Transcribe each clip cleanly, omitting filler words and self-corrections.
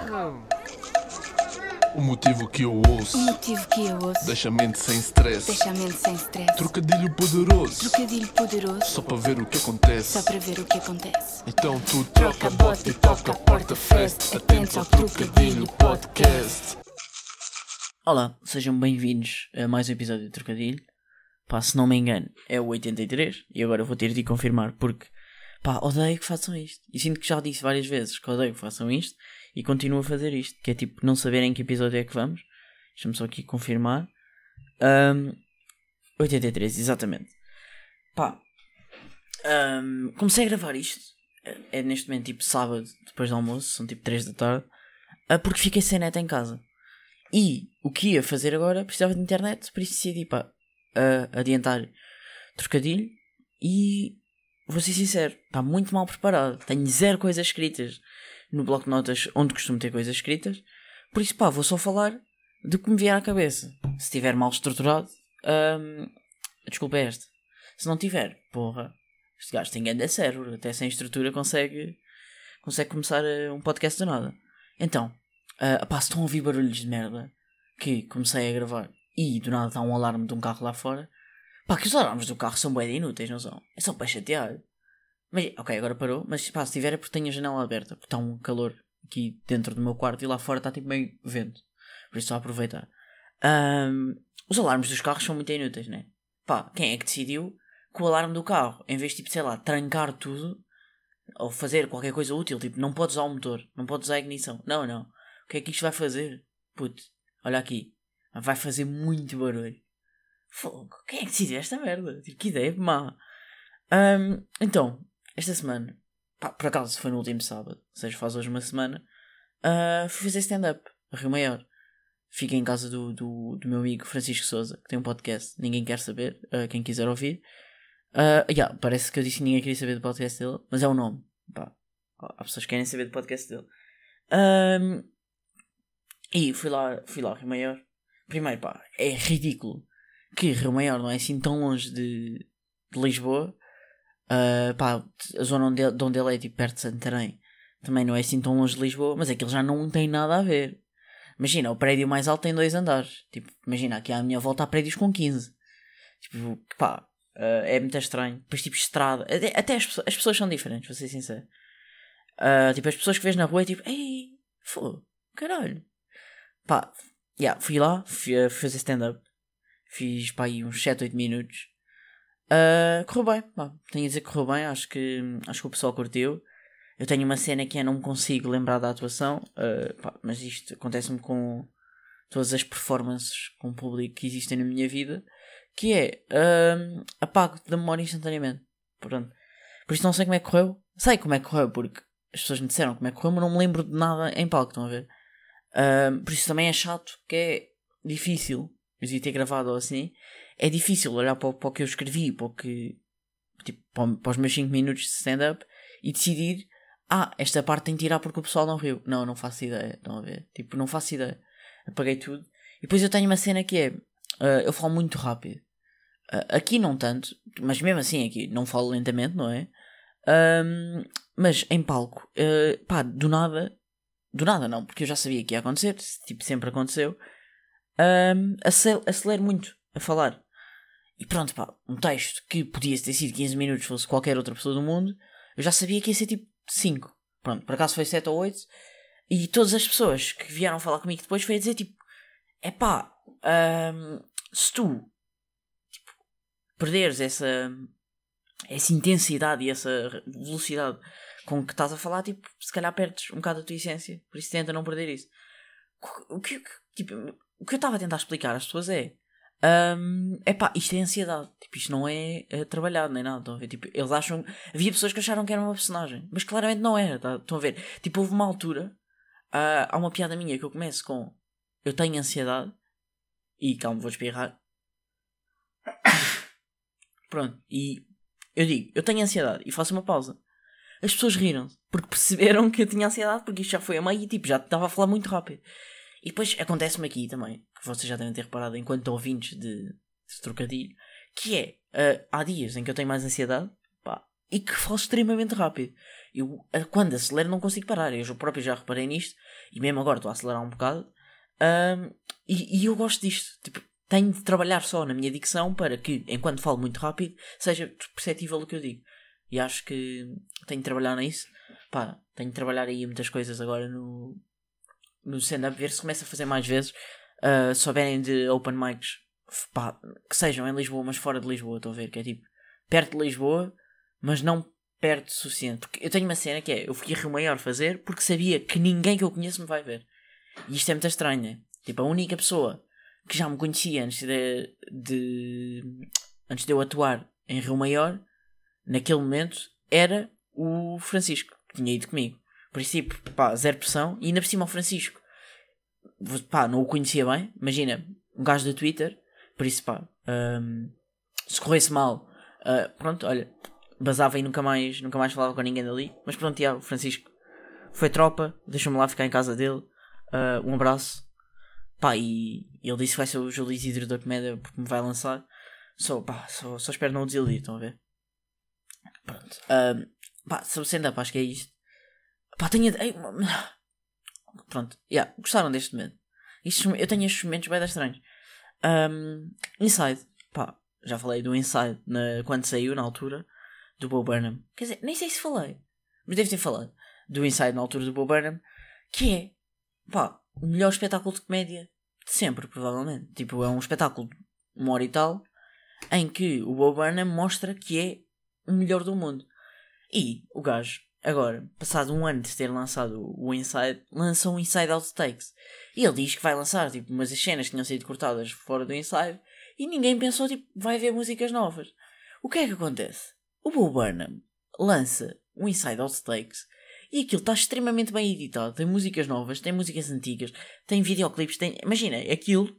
O motivo que eu ouço deixa a mente sem stress. Trocadilho poderoso só para ver o que acontece. Então tu troca, bota e toca, porta fest. Atento ao Trocadilho Podcast. Olá, sejam bem-vindos a mais um episódio de Trocadilho. Pá, se não me engano, é o 83. E agora vou ter de confirmar porque, pá, odeio que façam isto. E sinto que já disse várias vezes que odeio que façam isto. E continuo a fazer isto, que é tipo não saber em que episódio é que vamos. Deixa-me só aqui confirmar. 83, exatamente. Pá, comecei a gravar isto. É neste momento tipo sábado, depois do almoço, são tipo 3 da tarde. Porque fiquei sem net em casa. E o que ia fazer agora precisava de internet, por isso decidi, pá, adiantar Trocadilho. E vou ser sincero, está muito mal preparado. Tenho 0 coisas escritas no bloco de notas onde costumo ter coisas escritas. Por isso, pá, vou só falar do que me vier à cabeça. Se estiver mal estruturado, a desculpa é esta. Se não tiver, porra, este gajo tem grande cérebro. Até sem estrutura consegue começar um podcast do nada. Então, pá, se estão a ouvir barulhos de merda que comecei a gravar e do nada está um alarme de um carro lá fora, pá, que os alarmes do carro são bem inúteis, não são? É só para chatear. Mas, ok, agora parou, mas pá, se tiver é porque tenho a janela aberta, porque está um calor aqui dentro do meu quarto e lá fora está tipo meio vento, por isso só aproveitar. Os alarmes dos carros são muito inúteis, né? Pá, quem é que decidiu que o alarme do carro, em vez de tipo, sei lá, trancar tudo ou fazer qualquer coisa útil, tipo, não podes usar o motor, não podes usar a ignição, não, o que é que isto vai fazer? Puto, olha aqui, vai fazer muito barulho. Fogo, quem é que decidiu esta merda? Tipo, que ideia má. Então, esta semana, pá, por acaso foi no último sábado, ou seja, faz hoje uma semana, fui fazer stand-up a Rio Maior. Fiquei em casa do meu amigo Francisco Souza, que tem um podcast, ninguém quer saber, quem quiser ouvir. Parece que eu disse que ninguém queria saber do podcast dele, mas é o nome. Pá, há pessoas que querem saber do podcast dele. E fui lá a Rio Maior. Primeiro, pá, é ridículo que Rio Maior não é assim tão longe de Lisboa. Pá, a zona de onde ele é, tipo, perto de Santarém, também não é assim tão longe de Lisboa, mas aquilo já não tem nada a ver. Imagina, o prédio mais alto tem 2 andares. Tipo, imagina, aqui à minha volta há prédios com 15. Tipo, pá, é muito estranho. Depois, tipo, estrada. Até as pessoas são diferentes, vou ser sincero. Tipo, as pessoas que vês na rua é tipo, ei, foda, caralho. Pá, fui lá, fui fazer stand-up. Fiz, pá, aí uns 7, 8 minutos. Correu bem, pá, tenho a dizer que correu bem, acho que o pessoal curtiu. Eu tenho uma cena que eu não me consigo lembrar da atuação, pá, mas isto acontece-me com todas as performances com o público que existem na minha vida, que é apago da memória instantaneamente. Pronto. Por isso não sei como é que correu. Sei como é que correu porque as pessoas me disseram como é que correu, mas não me lembro de nada em palco, estão a ver? Por isso também é chato, que é difícil. Eu devia ter gravado ou assim. É difícil olhar para o que eu escrevi, para os meus 5 minutos de stand-up e decidir, esta parte tem de tirar porque o pessoal não riu. Não faço ideia, estão a ver? Tipo, não faço ideia. Apaguei tudo. E depois eu tenho uma cena que é, eu falo muito rápido. Aqui não tanto, mas mesmo assim aqui não falo lentamente, não é? Mas em palco, pá, do nada não, porque eu já sabia que ia acontecer, tipo, sempre aconteceu. Acelero muito a falar. E pronto, pá, um texto que podia ter sido 15 minutos fosse qualquer outra pessoa do mundo, eu já sabia que ia ser tipo 5. Pronto, por acaso foi 7 ou 8. E todas as pessoas que vieram falar comigo depois foi a dizer tipo, epá, se tu tipo, perderes essa intensidade e essa velocidade com que estás a falar, tipo, se calhar perdes um bocado a tua essência. Por isso tenta não perder isso. O que eu estava a tentar explicar às pessoas é isto é ansiedade, tipo, isto não é trabalhado nem nada, estão a ver? Tipo, eles acham, havia pessoas que acharam que era uma personagem, mas claramente não era, estão a ver? Tipo, houve uma altura, há uma piada minha que eu começo com eu tenho ansiedade e calma, vou espirrar. Pronto, e eu digo eu tenho ansiedade e faço uma pausa. As pessoas riram-se porque perceberam que eu tinha ansiedade, porque isto já foi a meio e tipo, já estava a falar muito rápido. E depois acontece-me aqui também, que vocês já devem ter reparado enquanto ouvintes de Trocadilho, que é, há dias em que eu tenho mais ansiedade, pá, e que falo extremamente rápido. Eu, quando acelero, não consigo parar. Eu próprio já reparei nisto, e mesmo agora estou a acelerar um bocado. E eu gosto disto. Tipo, tenho de trabalhar só na minha dicção para que, enquanto falo muito rápido, seja perceptível o que eu digo. E acho que tenho de trabalhar nisso. Pá, tenho de trabalhar aí muitas coisas agora no stand-up, ver se começa a fazer mais vezes. Se souberem de open mics, pá, que sejam em Lisboa, mas fora de Lisboa, estou a ver, que é tipo, perto de Lisboa, mas não perto o suficiente. Porque eu tenho uma cena que é, eu fui a Rio Maior fazer porque sabia que ninguém que eu conheço me vai ver. E isto é muito estranho, né? Tipo, a única pessoa que já me conhecia antes de eu atuar em Rio Maior, naquele momento, era o Francisco, que tinha ido comigo. Por isso, tipo, pá, zero pressão. E ainda por cima o Francisco, pá, não o conhecia bem. Imagina, um gajo do Twitter. Por isso, pá, se corresse mal, pronto, olha, basava e nunca mais falava com ninguém dali. Mas pronto, já, o Francisco foi tropa, deixou-me lá ficar em casa dele. Um abraço. Pá, e ele disse que vai ser o Júlio Isidro da comédia porque me vai lançar. Só espero não o desiludir, estão a ver? Pronto. Pá, sobre stand-up, acho que é isto. Pá, pronto, gostaram deste momento? Eu tenho estes momentos bem estranhos. Inside, pá, já falei do Inside quando saiu, na altura, do Bo Burnham. Quer dizer, nem sei se falei, mas devo ter falado do Inside na altura do Bo Burnham, que é, pá, o melhor espetáculo de comédia de sempre, provavelmente. Tipo, é um espetáculo de 1 hora e tal, em que o Bo Burnham mostra que é o melhor do mundo. E o gajo, agora, passado 1 ano de ter lançado o Inside, lança um Inside Outtakes. E ele diz que vai lançar, tipo, umas cenas que tinham sido cortadas fora do Inside, e ninguém pensou, tipo, vai haver músicas novas. O que é que acontece? O Bo Burnham lança um Inside Outtakes, e aquilo está extremamente bem editado. Tem músicas novas, tem músicas antigas, tem videoclipes, imagina, aquilo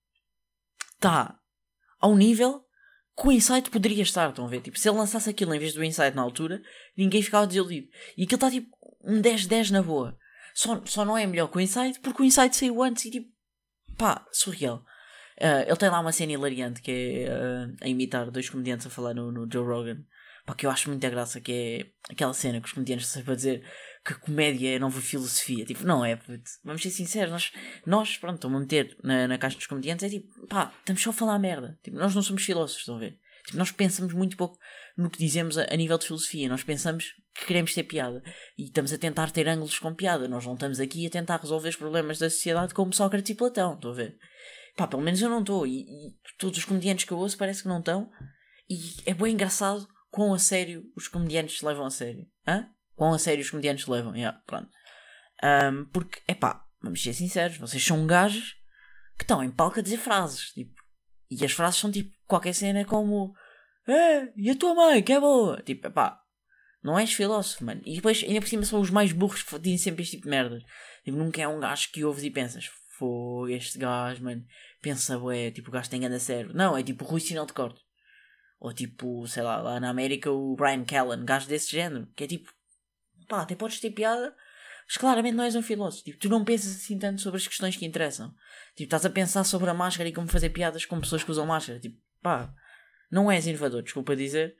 está ao nível que o Inside poderia estar, estão a ver? Tipo, se ele lançasse aquilo em vez do Inside na altura, ninguém ficava desiludido. E aquilo está tipo um 10-10 na boa. Só não é melhor que o Inside porque o Inside saiu antes e tipo, pá, surreal. Ele tem lá uma cena hilariante que é a imitar 2 comediantes a falar no Joe Rogan. Pá, que eu acho muita graça, que é aquela cena que os comediantes estão sempre a dizer que a comédia é a nova filosofia. Tipo, não é, puto. Vamos ser sinceros, nós pronto, estamos a meter na caixa dos comediantes, é tipo, pá, estamos só a falar merda. Tipo, nós não somos filósofos, estão a ver? Tipo, nós pensamos muito pouco no que dizemos a nível de filosofia. Nós pensamos que queremos ter piada. E estamos a tentar ter ângulos com piada. Nós não estamos aqui a tentar resolver os problemas da sociedade como Sócrates e Platão, estão a ver? Pá, pelo menos eu não estou. E todos os comediantes que eu ouço parece que não estão. E é bem engraçado quão a sério os comediantes se levam a sério. Quão a sério os comediantes se levam. Pronto. Porque, vamos ser sinceros, vocês são gajos que estão em palco a dizer frases. Tipo, e as frases são tipo qualquer cena como e a tua mãe, que é boa. Tipo, não és filósofo, mano. E depois, ainda por cima, são os mais burros que dizem sempre este tipo de merdas. Tipo, nunca é um gajo que ouves e pensas, foi este gajo, mano, pensa, ué, tipo, o gajo tem grande cérebro. Não, é tipo o Rui Sinal de Corte. Ou tipo, sei lá na América o Brian Callen, gajo desse género. Que é tipo, até podes ter piada, mas claramente não és um filósofo. Tipo, tu não pensas assim tanto sobre as questões que interessam. Tipo, estás a pensar sobre a máscara e como fazer piadas com pessoas que usam máscara. Tipo, não és inovador, desculpa dizer.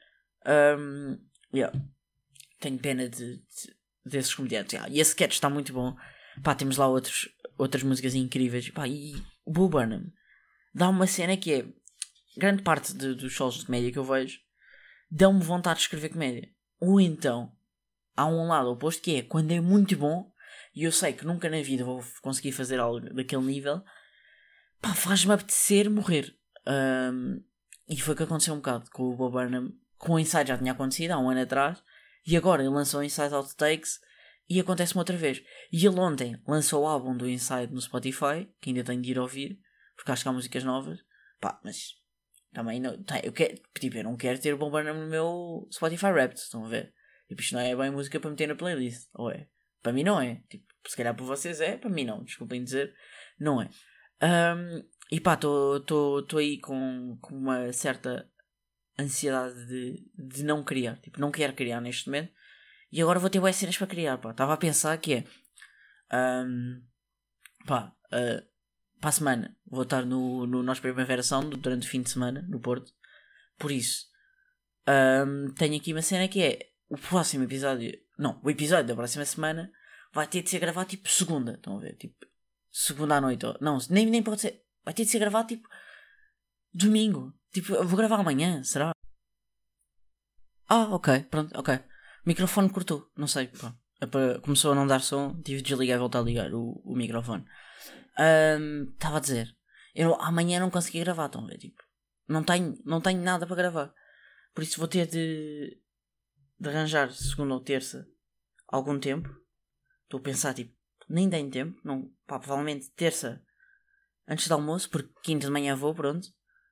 Tenho pena desses comediantes. E esse sketch está muito bom. Temos lá outras músicas incríveis. E o Bo Burnham dá uma cena que é, grande parte dos shows de comédia que eu vejo dão-me vontade de escrever comédia. Ou então há um lado oposto que é quando é muito bom e eu sei que nunca na vida vou conseguir fazer algo daquele nível, faz-me apetecer morrer. E foi o que aconteceu um bocado com o Bo Burnham. Com o Inside já tinha acontecido há 1 ano atrás, e agora ele lançou o Inside Outtakes e acontece-me outra vez. E ele ontem lançou o álbum do Inside no Spotify, que ainda tenho de ir ouvir porque acho que há músicas novas. Mas também não, eu não quero ter o Bo Burnham no meu Spotify Wrapped, estão a ver? Tipo, isto não é bem música para meter na playlist, ou é? Para mim não é. Tipo, se calhar para vocês é, para mim não, desculpem dizer, não é. E estou aí com uma certa ansiedade de não criar. Tipo, não quero criar neste momento. E agora vou ter boas cenas para criar, Estava a pensar que é... para a semana vou estar no nosso Primavera Sound durante o fim de semana, no Porto. Por isso, tenho aqui uma cena que é... o próximo episódio, não, o episódio da próxima semana vai ter de ser gravado tipo segunda, estão a ver? Tipo, segunda à noite, não, nem pode ser, vai ter de ser gravado tipo domingo, tipo, eu vou gravar amanhã, será? Ok, pronto, ok. O microfone cortou, não sei, pronto. Começou a não dar som, tive de desligar e voltar a ligar o microfone. Estava a dizer, amanhã não consegui gravar, estão a ver? Tipo, não tenho nada para gravar. Por isso vou ter de arranjar segunda ou terça algum tempo. Estou a pensar, tipo, nem tenho tempo. Não, pá, provavelmente terça antes do almoço, porque quinta de manhã vou, pronto.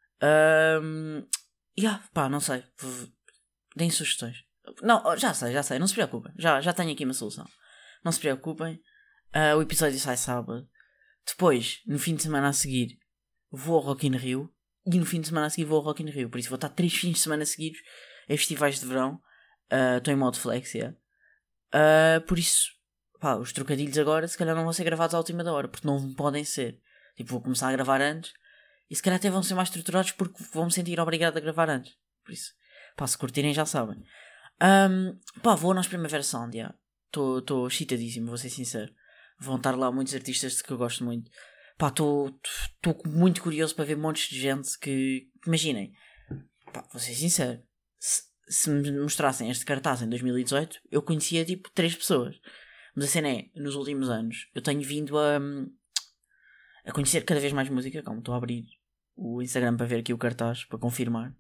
Pá, não sei. Deem sugestões. Não, já sei, não se preocupem. Já tenho aqui uma solução. Não se preocupem. O episódio sai sábado. Depois, no fim de semana a seguir, vou ao Rock in Rio. E no fim de semana a seguir vou ao Rock in Rio. Por isso vou estar 3 fins de semana seguidos em festivais de verão. Estou em modo flex, yeah. Por isso, pá, os trocadilhos agora se calhar não vão ser gravados à última da hora, porque não podem ser. Tipo, vou começar a gravar antes. E se calhar até vão ser mais estruturados porque vou-me sentir obrigado a gravar antes. Por isso, pá, se curtirem já sabem. Pá, vou nas Primavera Sound, yeah. Estou excitadíssimo, vou ser sincero. Vão estar lá muitos artistas de que eu gosto muito. Pá, estou muito curioso para ver montes de gente que... Imaginem, pá, vou ser sincero. Se me mostrassem este cartaz em 2018, eu conhecia tipo 3 pessoas. Mas a cena é, nos últimos anos, eu tenho vindo a conhecer cada vez mais música. Calma, estou a abrir o Instagram para ver aqui o cartaz, para confirmar.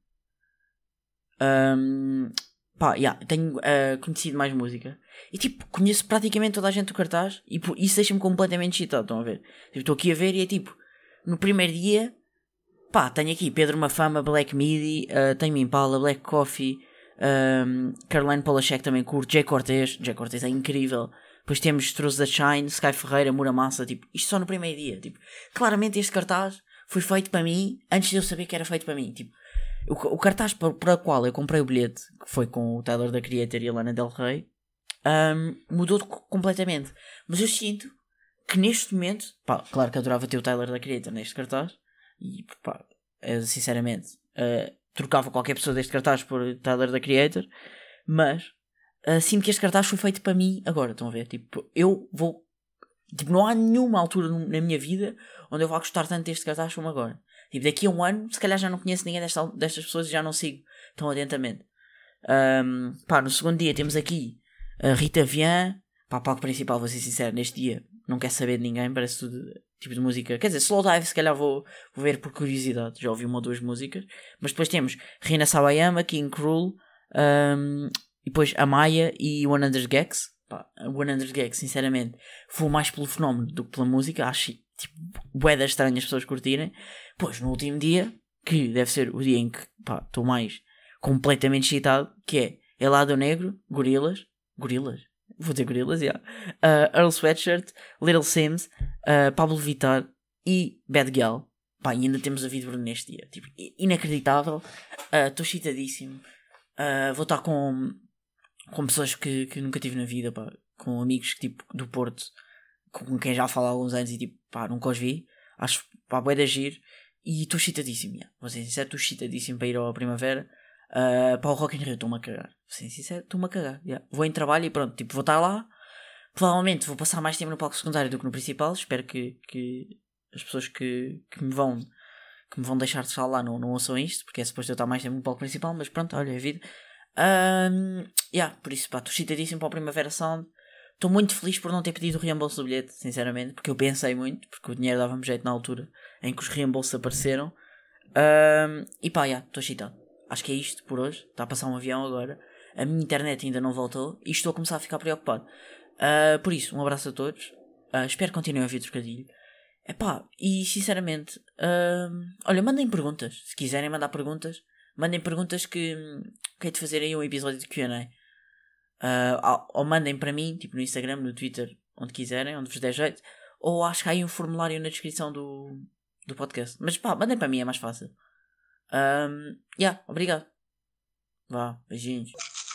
Tenho conhecido mais música. E tipo, conheço praticamente toda a gente do cartaz. E isso deixa-me completamente excitado, estão a ver? Estou aqui a ver e é tipo, no primeiro dia, pá, tenho aqui Pedro Mafama, Black Midi, tenho Impala, Black Coffee, Caroline Polachek também curto, Jay Cortez é incrível. Depois temos Trouxe da Shine, Sky Ferreira, Muramasa, tipo, isto só no primeiro dia. Tipo, claramente este cartaz foi feito para mim antes de eu saber que era feito para mim. Tipo, o cartaz para o qual eu comprei o bilhete, que foi com o Tyler, da Creator, e a Lana Del Rey, mudou completamente. Mas eu sinto que neste momento, pá, claro que adorava ter o Tyler, da Creator neste cartaz, e pá, sinceramente trocava qualquer pessoa deste cartaz por Tyler, da Creator, mas sinto que este cartaz foi feito para mim agora, estão a ver? Tipo, eu vou, tipo, não há nenhuma altura na minha vida onde eu vá gostar tanto deste cartaz como agora. Tipo, daqui a um ano, se calhar já não conheço ninguém destas pessoas e já não sigo tão atentamente. Pá, no segundo dia temos aqui a Rita Vian. Pá, palco principal, vou ser sincero, neste dia não quer saber de ninguém, parece tudo tipo de música. Quer dizer, Slow Dive se calhar vou ver por curiosidade, já ouvi 1 ou 2 músicas. Mas depois temos Rina Sawayama, King Krul, e depois a Maya e 100 Gex. Pá, 100 Gex, sinceramente, vou mais pelo fenómeno do que pela música. Acho tipo bué estranho as pessoas curtirem. Pois no último dia, que deve ser o dia em que estou mais completamente excitado, que é Helado Negro, Gorilas, vou dizer Gorilas, yeah. Earl Sweatshirt, Little Sims, Pablo Vittar e Bad Gal. Pá, e ainda temos a Vida Bruno neste dia, tipo, inacreditável. Estou excitadíssimo. Vou estar com pessoas que nunca tive na vida, pá, com amigos tipo do Porto, com quem já falo há alguns anos e tipo, pá, nunca os vi. Acho, pá, bué de agir. E estou excitadíssimo, yeah. Vou ser sincero, estou excitadíssimo para ir à Primavera. Para o Rock in Rio estou-me a cagar. Vou ser sincero, estou-me a cagar, yeah. Vou em trabalho e pronto, tipo, vou estar lá. Provavelmente vou passar mais tempo no palco secundário do que no principal. Espero que as pessoas que me vão deixar de estar lá não ouçam isto, porque é suposto eu estar mais tempo no palco principal. Mas pronto, olha, é a vida. Por isso, pá, estou excitadíssimo para o Primavera Sound. Estou muito feliz por não ter pedido o reembolso do bilhete, sinceramente, porque eu pensei muito, porque o dinheiro dava-me jeito na altura em que os reembolsos apareceram. Estou excitado. Acho que é isto por hoje. Está a passar um avião agora. A minha internet ainda não voltou e estou a começar a ficar preocupado. Por isso, um abraço a todos. Espero que continuem a ouvir Trocadilho. E sinceramente, olha, mandem perguntas. Se quiserem mandar perguntas, mandem perguntas que hei de fazer aí um episódio de Q&A. Ou mandem para mim, tipo no Instagram, no Twitter, onde quiserem, onde vos der jeito. Ou acho que há aí um formulário na descrição do podcast. Mas pá, mandem para mim, é mais fácil. Obrigado. Vá, beijinhos.